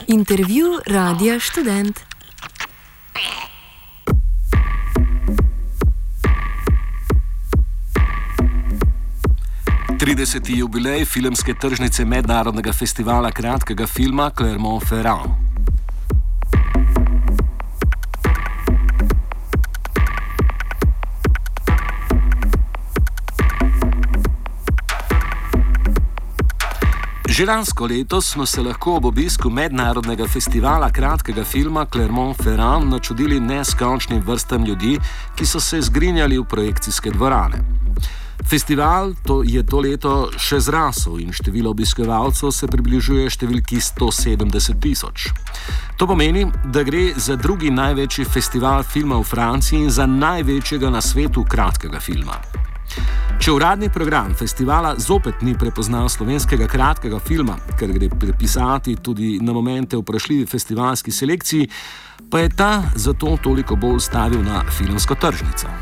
Intervju Radia Študent. Trideseti jubilej filmske tržnice Mednarodnega festivala kratkega filma Clermont-Ferrand. Že lansko leto smo se lahko ob obisku Mednarodnega festivala kratkega filma Clermont-Ferrand načudili neskončnim vrstam ljudi, ki so se zgrinjali v projekcijske dvorane. Festival je to leto še zrasel in število obiskovalcev se približuje številki 170 tisoč. To pomeni, da gre za drugi največji festival filma v Franciji in za največjega na svetu kratkega filma. Če uradni program festivala zopet ni prepoznal slovenskega kratkega filma, ker gre pripisati tudi na momente vprašljivi festivalski selekciji, pa je ta zato toliko bolj stavil na filmsko tržnico.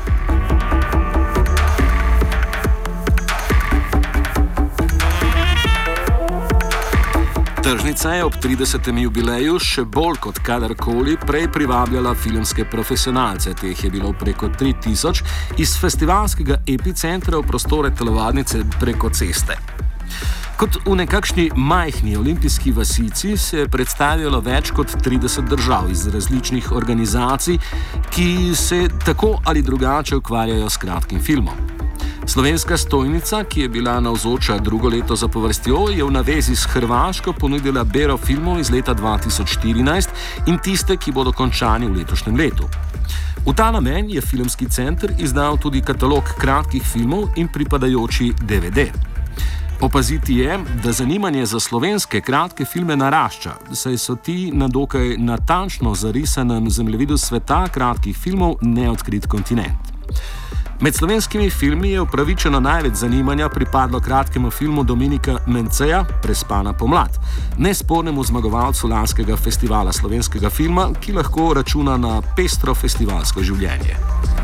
Tržnica je ob 30. jubileju še bolj kot kadarkoli prej privabljala filmske profesionalce, teh je bilo preko 3000, iz festivalskega epicentra v prostore telovadnice preko ceste. Kot v nekakšni majhni olimpijski vasici se je predstavljalo več kot 30 držav iz različnih organizacij, ki se tako ali drugače ukvarjajo s kratkim filmom. Slovenska stojnica, ki je bila navzoča drugo leto zapovrstjo, je v navezi s Hrvaško ponudila bero filmov iz leta 2014 in tiste, ki bodo končani v letošnjem letu. V ta namen je Filmski center izdal tudi katalog kratkih filmov in pripadajoči DVD. Opaziti je, da zanimanje za slovenske kratke filme narašča, saj so ti na dokaj natančno zarisanem zemljevidu sveta kratkih filmov neodkrit kontinent. Med slovenskimi filmi je upravičeno največ zanimanja pripadlo kratkemu filmu Dominika Menceja Prespana pomlad, nespornemu zmagovalcu lanskega festivala slovenskega filma, ki lahko računa na pestro festivalsko življenje.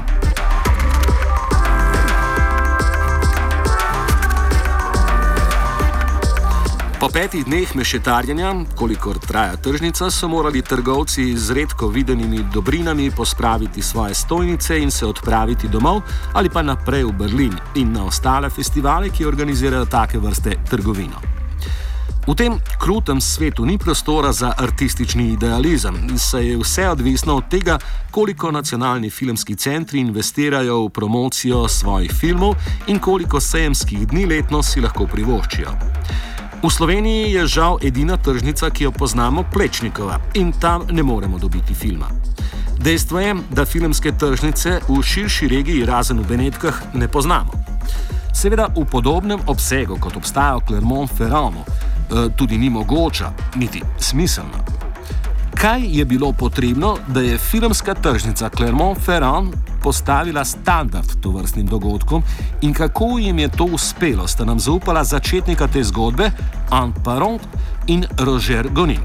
Po 5 dneh mešetarjenja, kolikor traja tržnica, so morali trgovci z redko videnimi dobrinami pospraviti svoje stojnice in se odpraviti domov ali pa naprej v Berlin in na ostale festivale, ki organizirajo take vrste trgovino. V tem krutem svetu ni prostora za artistični idealizem, saj je vse odvisno od tega, koliko nacionalni filmski centri investirajo v promocijo svojih filmov in koliko sejemskih dni letno si lahko privoščijo. V Sloveniji je žal edina tržnica, ki jo poznamo, Plečnikova, in tam ne moremo dobiti filma. Dejstvo je, da filmske tržnice v širši regiji, razen v Benetkah, ne poznamo. Seveda v podobnem obsegu, kot obstaja v Clermont-Ferrandu, tudi ni mogoča, niti smiselna. Kaj je bilo potrebno, da je filmska tržnica Clermont-Ferrand postavila standard tovrstnim dogodkom in kako jim je to uspelo, sta nam zaupala začetnika te zgodbe, Anne Parent in Roger Gonin.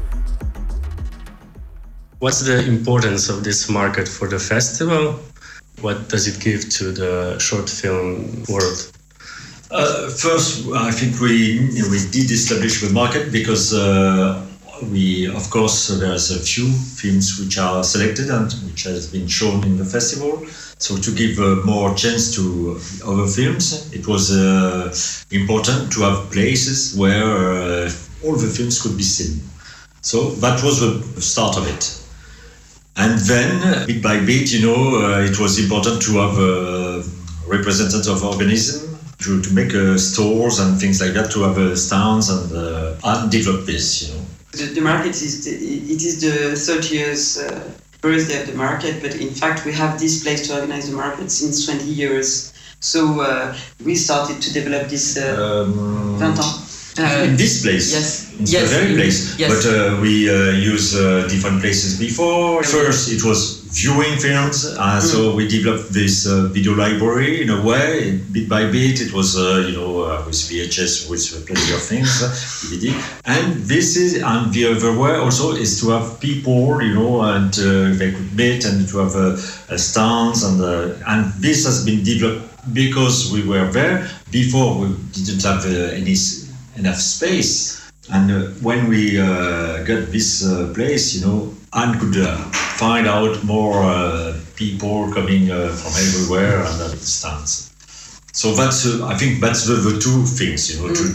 What's the importance of this market for the festival? What does it give to the short film world? First, I think we did establish the market because of course, there's a few films which are selected and which has been shown in the festival. So to give more chance to other films, it was important to have places where all the films could be seen. So that was the start of it. And then, bit by bit, it was important to have a representative of organism, to make stores and things like that, to have stands and develop this, The market is the 30th birthday of the market, but in fact we have this place to organize the market since 20 years. So we started to develop this 20 ans. In this place? Yes. In the very place. Yes. But we use different places before. First it was viewing films, so we developed this video library in a way, bit by bit. It was, with VHS, with plenty of things, DVD. And this is, and the other way also is to have people, and they could meet and to have stands, and this has been developed because we were there. Before we didn't have enough space And when we got this place, Anne could find out more people coming from everywhere and that stands. So that's I think that's the two things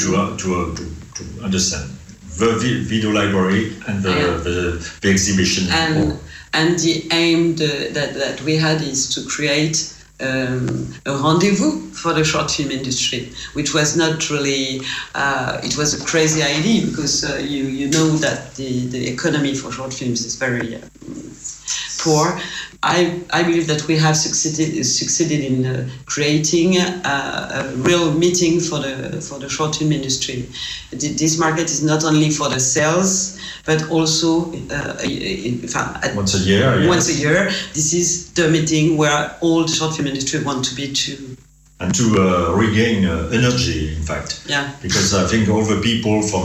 to understand: the video library and the exhibition. And the aim that we had is to create a rendezvous for the short film industry, which was not really, it was a crazy idea because you know that the economy for short films is very poor. I believe that we have succeeded in creating a real meeting for the short film industry. This market is not only for the sales, but also once a year. Once a year, this is the meeting where all the short film industry want to be too. And to regain energy, in fact. Yeah. Because I think all the people from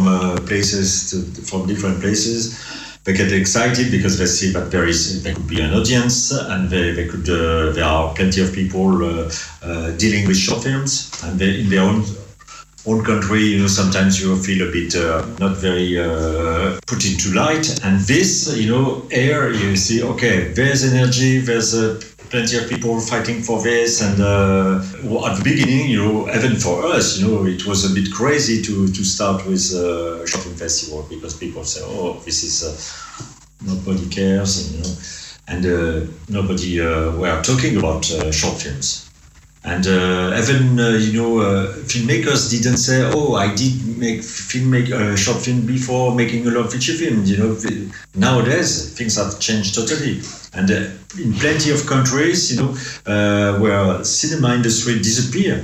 from different places, they get excited because they see that there could be an audience, and there are plenty of people dealing with short films, and in their own country, sometimes you feel a bit not very put into light. And this, here you see, okay, there's energy, there's plenty of people fighting for this, and at the beginning, even for us, it was a bit crazy to start with a short film festival because people say, "Oh, this is nobody cares," and nobody were talking about short films. And even filmmakers didn't say, "Oh, I did make a short film before making a long feature film." Nowadays things have changed totally, and in plenty of countries, where cinema industry disappear,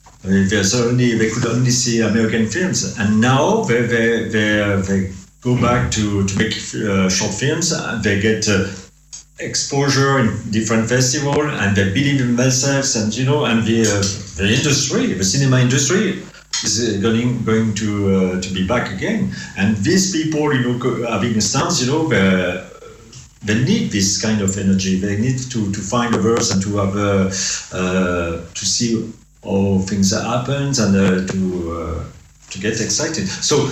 they could only see American films, and now they go back to make short films, and they get exposure in different festivals, and they believe in themselves, and the industry, the cinema industry, is going to be back again. And these people, having a stance, they need this kind of energy. They need to find a verse and to have to see how things happen and to get excited. So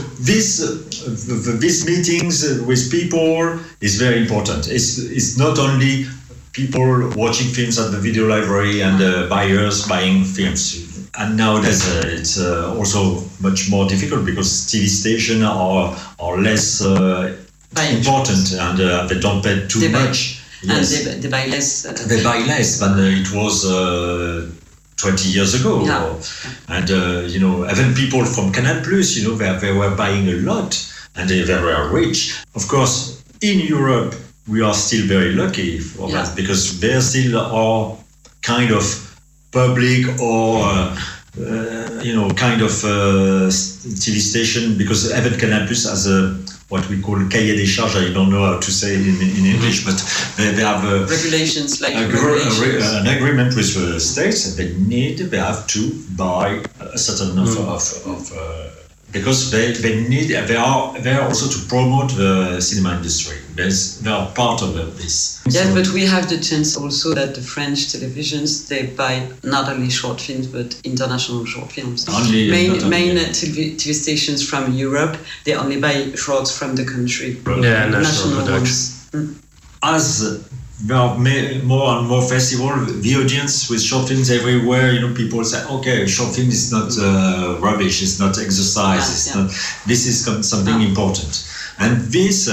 these meetings with people is very important. It's not only people watching films at the video library and buyers buying films. And nowadays it's also much more difficult because TV stations are less important, and they don't pay too much. Yes. And they buy less. They buy less than it was 20 years ago. Yeah. And even people from Canal Plus, they were buying a lot, and they were rich. Of course, in Europe we are still very lucky for that, because there still are kind of public or kind of TV station, because even Canal Plus has what we call cahier des charges. I don't know how to say it in English, but they have regulations, like an agreement with the states. They have to buy a certain number of because they are also to promote the cinema industry. They are part of this. Yes, but we have the chance also that the French televisions, they buy not only short films but international short films. Main TV stations from Europe, they only buy shorts from the country. Yeah, national productions. As there are more and more festivals, the audience with short films everywhere, people say, okay, short film is not rubbish, it's not exercise, this is something important. And this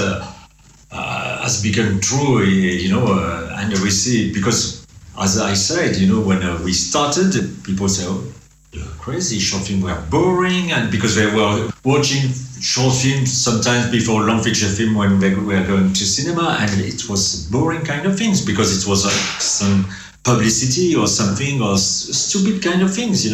has become true, and we see it because, as I said, when we started, people say, oh, you're crazy, short films were boring, and because they were watching short films sometimes before long feature film when they were going to cinema, and it was boring kind of things because it was some publicity or something, or stupid kind of things,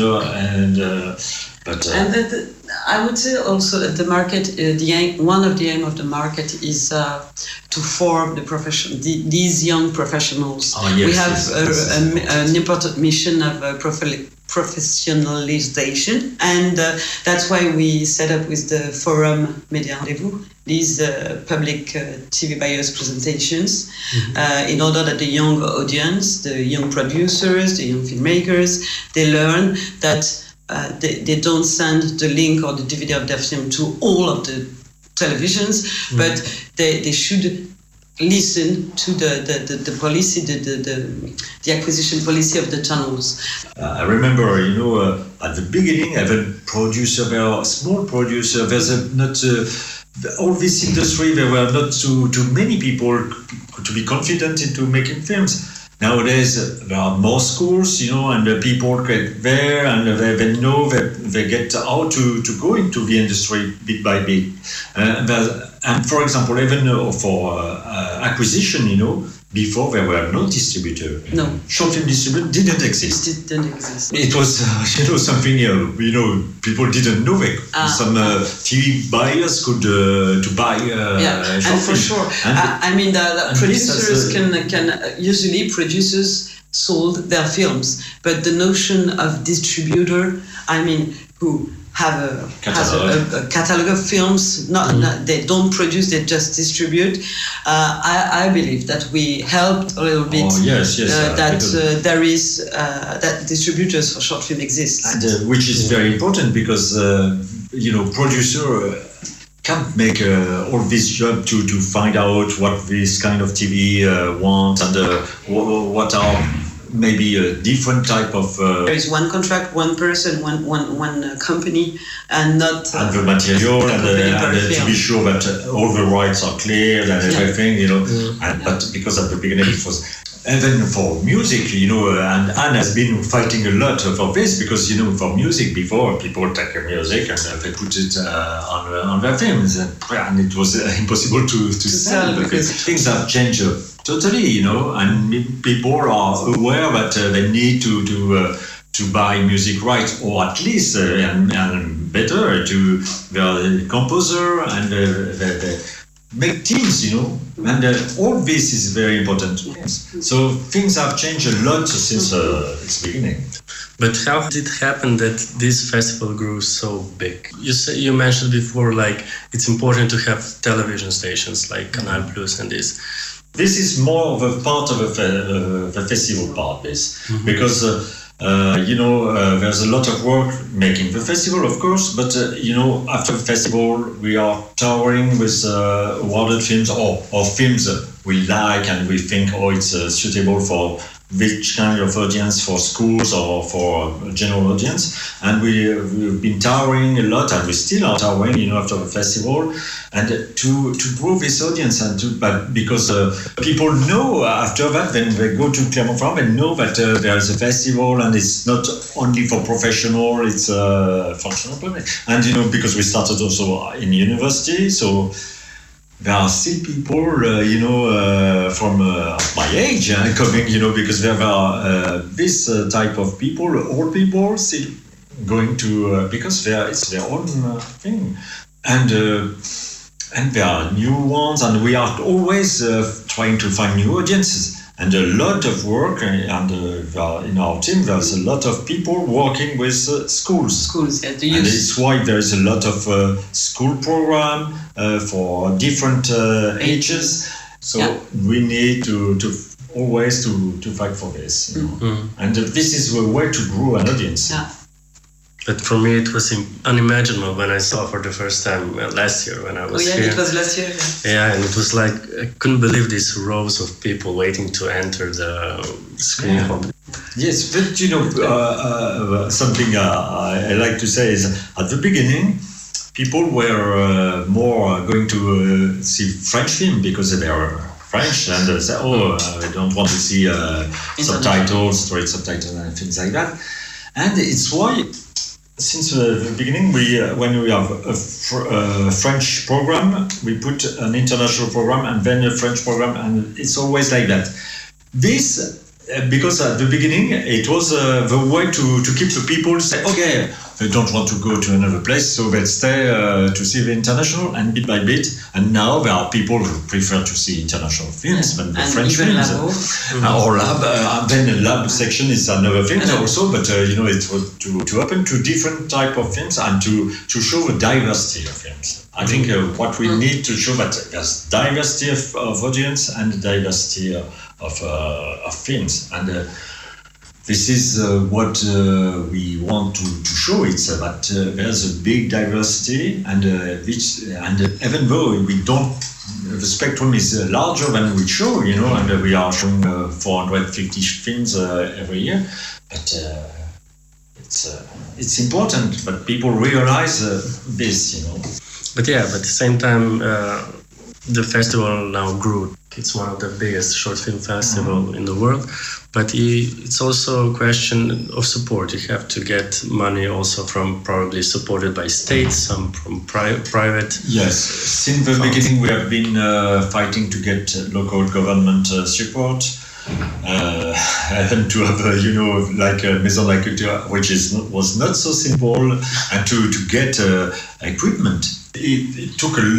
I would say also that the market, one of the aim of the market is to form these young professionals. We have an important mission of professionalization, and that's why we set up with the Forum Média Rendez-vous these public TV buyers presentations, in order that the young audience, the young producers, the young filmmakers, they learn that they don't send the link or the DVD of their film to all of the televisions, but they should listen to the policy, the acquisition policy of the channels. I remember, at the beginning, I have a producer, a small producer. There's all this industry. There were not too many people to be confident into making films. Nowadays, there are more schools, and the people get there, and they know that they get how to go into the industry bit by bit. And for example, even for acquisition, before there were no distributor. No. Short film distributor didn't exist. It didn't exist. It was, something, people didn't know that some TV buyers could to buy and for sure. The producers can usually producers sold their films, but the notion of distributor, who have a catalog of films. They don't produce; they just distribute. I believe that we helped a little bit. There is that distributors for short film exist, and which is very important because producer can't make all this job to find out what this kind of TV want and what are maybe a different type of. There is one contract, one person, one company, and not. And the material, and to be sure that all the rights are clear and everything, But because at the beginning it was. And then for music, and Anne has been fighting a lot for this because, for music before, people take music and they put it on their films, and it was impossible to sell because things have changed totally, and people are aware that they need to buy music rights, or at least and better to the composer and the make teams, and all this is very important. So things have changed a lot since its beginning. But how did it happen that this festival grew so big? You mentioned before, like it's important to have television stations like Canal Plus and this. This is more of a part of the festival part, because. There's a lot of work making the festival, of course, but after the festival we are touring with awarded films or films we like and we think it's suitable for which kind of audience, for schools or for general audience, and we've been touring a lot, and we still are touring, after the festival, and to grow this audience, and but because people know after that, then they go to Clermont-Ferrand and know that there is a festival, and it's not only for professional, it's functional public, and because we started also in university, so. There are still people, from my age coming, because there are this type of people, old people, still going to because it's their own thing, and there are new ones, and we are always trying to find new audiences. And a lot of work, and in our team, there's a lot of people working with schools. Schools, yeah, and it's why there is a lot of school program for different ages. So we need to always to fight for this. And this is a way to grow an audience. Yeah. But for me, it was unimaginable when I saw for the first time last year when I was here. It was last year. Yeah, and it was like I couldn't believe these rows of people waiting to enter the screen hall. Yes, but something I like to say is at the beginning, people were more going to see French film because they are French, and they say, I don't want to see subtitles, straight subtitles, and things like that. And it's why. Since the beginning, when we have a French program, we put an international program and then a French program, and it's always like that. This, because at the beginning, it was the way to keep the people say, okay, they don't want to go to another place, so they stay to see the international, and bit by bit. And now there are people who prefer to see international films than the French films. Or lab, then the lab section is another thing also, but it was to open to different type of films and to show the diversity of films. I think what we need to show that there's diversity of audience and diversity of films. And this is what we want to show. It's that there's a big diversity, and even though we don't, the spectrum is larger than we show, and we are showing 450 films every year, but it's important that people realize this, But at the same time, the festival now grew. It's one of the biggest short film festival in the world, but it's also a question of support. You have to get money also from probably supported by states, some from private. Yes, since the beginning we have been fighting to get local government support. And to have like a Maison de la Culture, which was not so simple, and to get equipment. It took a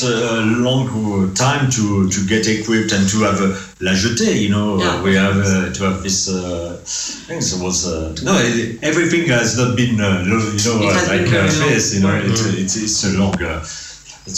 long time to get equipped and to have La Jetée, we have to have this thing. So everything has not been like this, it's a long. It's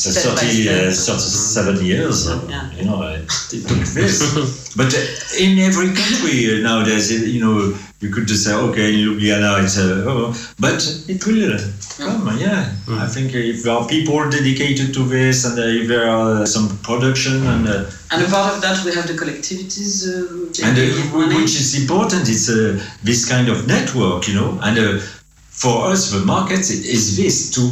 37 years, it took this. But in every country nowadays, you could just say, okay, in Ljubljana, but it will come, I think if there are people dedicated to this, and if there are some production, and a part of that, we have the collectivities, which is important. It's this kind of network, and for us, the market is this to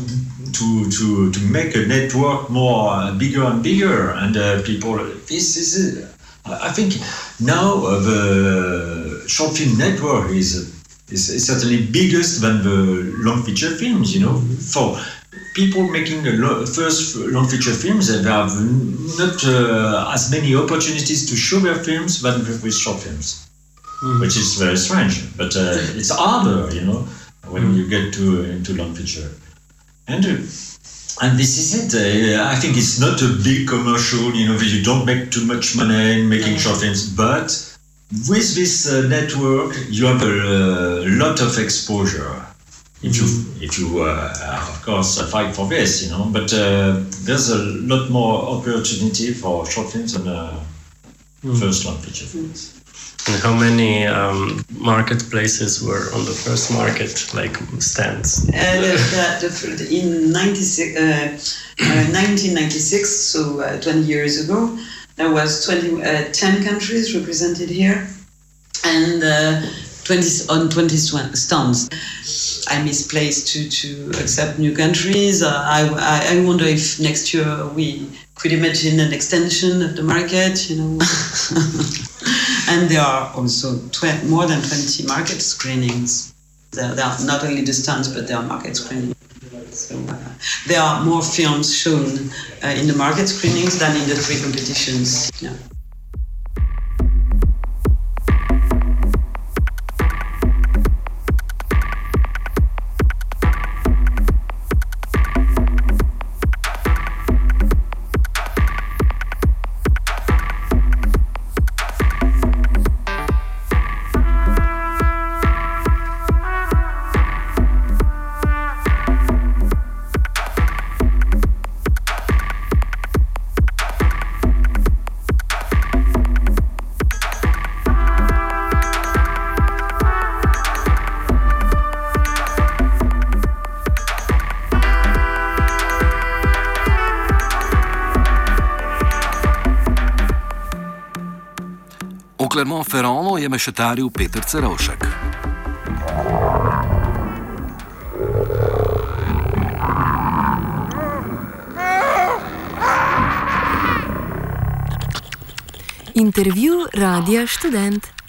make a network more bigger and bigger, and people. This is, I think, now the short film network is certainly biggest than the long feature films. For people making first long feature films, they have not as many opportunities to show their films than with short films, which is very strange. But it's harder, when you get into long feature. And this is it. I think it's not a big commercial, you don't make too much money in making short films, but with this network, you have a lot of exposure. If you of course, fight for this, but there's a lot more opportunity for short films than first long feature films. And how many marketplaces were on the first market, like stands? In 1996, so 20 years ago, there was 10 countries represented here, and 20 stands. I misplaced to accept new countries. I wonder if next year we could imagine an extension of the market, And there are also more than 20 market screenings. There are not only the stands, but there are market screenings. So there are more films shown in the market screenings than in the 3 competitions. Yeah. V Clermont-Ferranu je mešetaril Peter Cerovšek. Intervju Radia Študent.